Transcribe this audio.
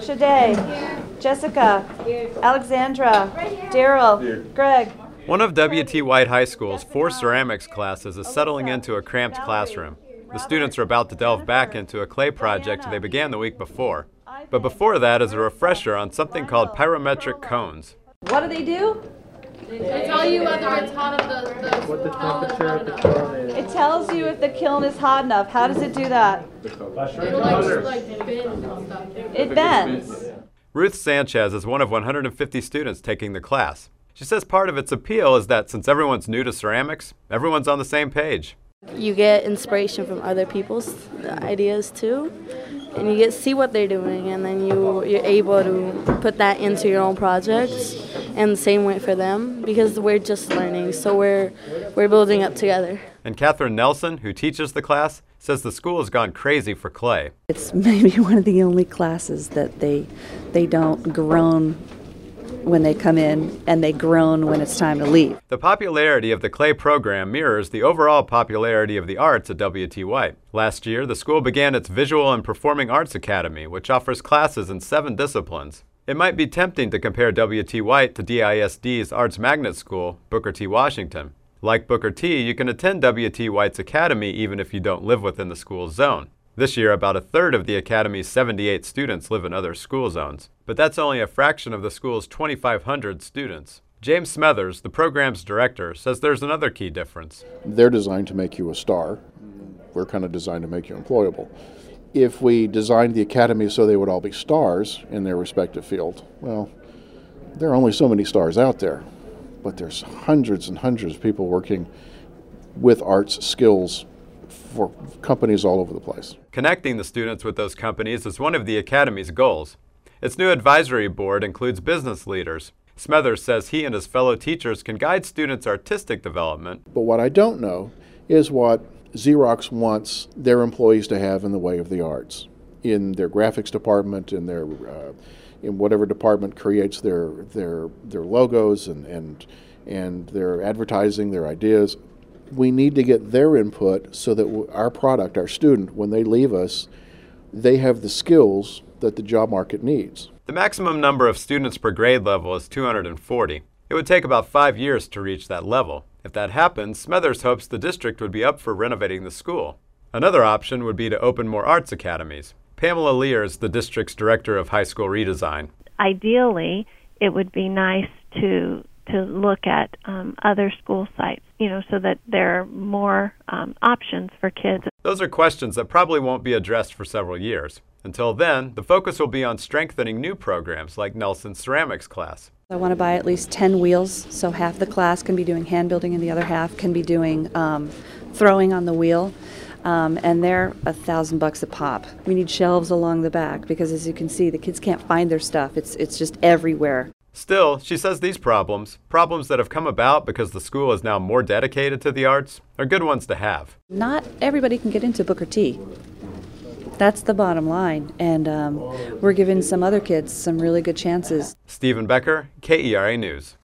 Shade, Jessica, Alexandra, Daryl, Greg. One of W.T. White High School's 4 ceramics classes is settling into a cramped classroom. The students are about to delve back into a clay project they began the week before. But before that is a refresher on something called pyrometric cones. What do they do? They tell you whether it's hot enough, what the temperature of the kiln is. It tells you if the kiln is hot enough. How does it do that? It bends and stuff. It bends. Ruth Sanchez is one of 150 students taking the class. She says part of its appeal is that since everyone's new to ceramics, everyone's on the same page. You get inspiration from other people's ideas too, and you get to see what they're doing, and then you're able to put that into your own projects, and the same way for them, because we're just learning, so we're building up together. And Catherine Nelson, who teaches the class, says the school has gone crazy for clay. It's maybe one of the only classes that they don't groan when they come in, and they groan when it's time to leave. The popularity of the clay program mirrors the overall popularity of the arts at W.T. White. Last year, the school began its Visual and Performing Arts Academy, which offers classes in 7 disciplines. It might be tempting to compare W.T. White to DISD's Arts Magnet School, Booker T. Washington. Like Booker T, you can attend W.T. White's Academy even if you don't live within the school's zone. This year, about 1/3 of the Academy's 78 students live in other school zones. But that's only a fraction of the school's 2,500 students. James Smethers, the program's director, says there's another key difference. They're designed to make you a star. We're kind of designed to make you employable. If we designed the Academy so they would all be stars in their respective field, well, there are only so many stars out there. But there's hundreds and hundreds of people working with arts skills for companies all over the place. Connecting the students with those companies is one of the Academy's goals. Its new advisory board includes business leaders. Smethers says he and his fellow teachers can guide students' artistic development. But what I don't know is what Xerox wants their employees to have in the way of the arts. In their graphics department, in whatever department creates their logos and their advertising, their ideas. We need to get their input so that our product, our student, when they leave us, they have the skills that the job market needs. The maximum number of students per grade level is 240. It would take about 5 years to reach that level. If that happens, Smethers hopes the district would be up for renovating the school. Another option would be to open more arts academies. Pamela Lear is the district's director of high school redesign. Ideally, it would be nice to look at other school sites, so that there are more options for kids. Those are questions that probably won't be addressed for several years. Until then, the focus will be on strengthening new programs like Nelson's ceramics class. I want to buy at least 10 wheels, so half the class can be doing hand building and the other half can be doing throwing on the wheel. And they're $1,000 a pop. We need shelves along the back because, as you can see, the kids can't find their stuff. It's just everywhere. Still, she says these problems that have come about because the school is now more dedicated to the arts, are good ones to have. Not everybody can get into Booker T. That's the bottom line, and we're giving some other kids some really good chances. Stephen Becker, KERA News.